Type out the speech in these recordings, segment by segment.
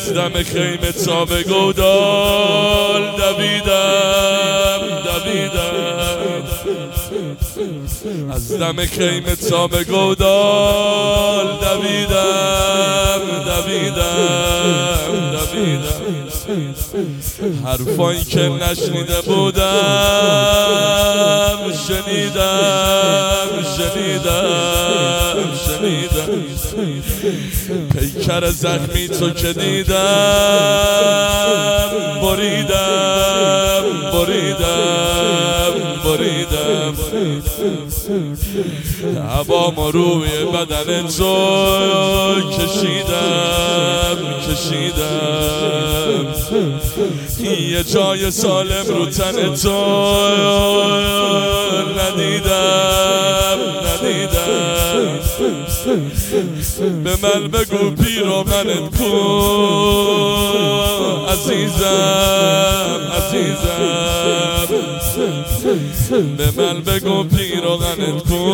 از دم خیمه تا به گودال دویدم از دم خیمه تا به گودال دویدم حرفایی که نشنیده بودم شنیدم پیکر زخمی تو که دیدم بریدم هوامو روی بدن تو کشیدم یه جای سالم رو تن تو ندیدم به من بگو پیرامونت کو عزیزم به من بگو پیرامونت کو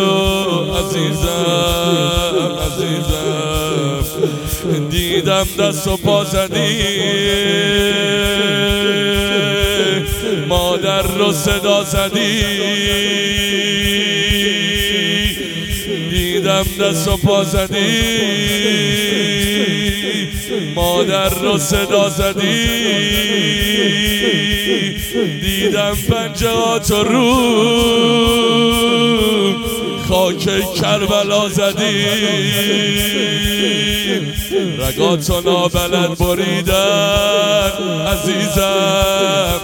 عزیزم دیدم دست و پا زدی مادر رو صدا زدی دیدم دست و پا زدی مادر رو صدا زدی دیدم پنجه‌هاتو رو خاک کربلا زدی رگاتو نابلد بریدن عزیزم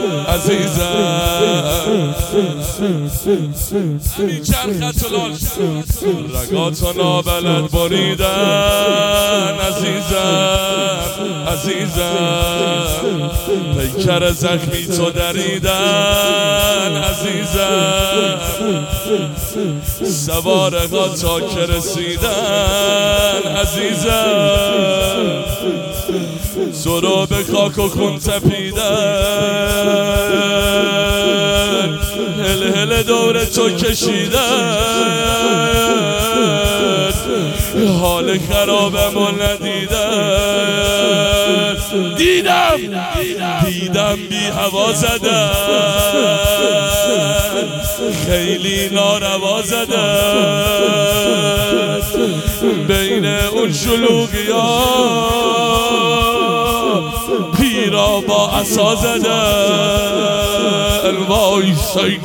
همین چرخت و لال رگاتو نابلد بریدن عزیزم پیکر زخمی تو دریدن عزیزم سوار قطار که رسیدن عزیزم سرو به خاک و خون تپیدن هل دور تو کشیدن حال خرابم و ندیدن دیدم بی هوا زدن خیلی ناروا زدن بین اون شلوغی ها پیرا با عصا زدن وای سید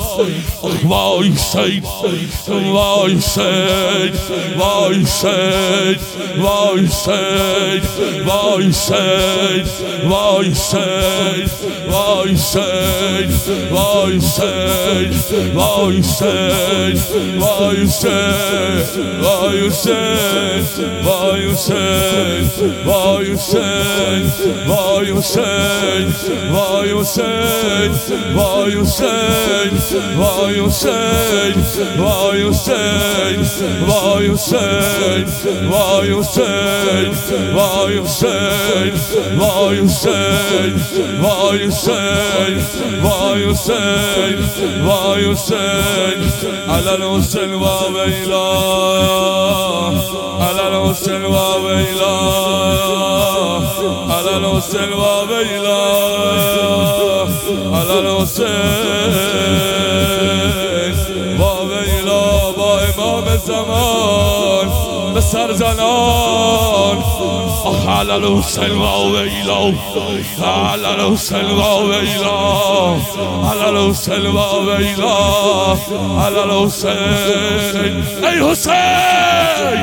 با امام زمان به سر زنان علل حسین و ویلا علل حسین و ویلا علل حسین و ویلا علل حسین ای حسین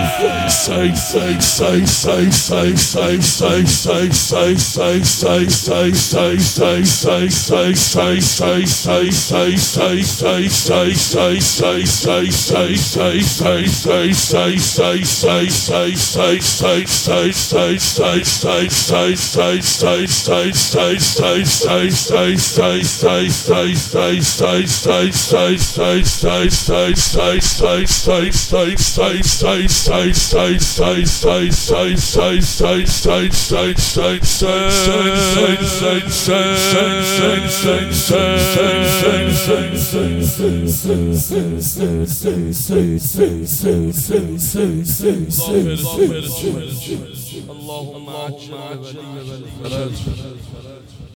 اللهم عجل ولي الفرج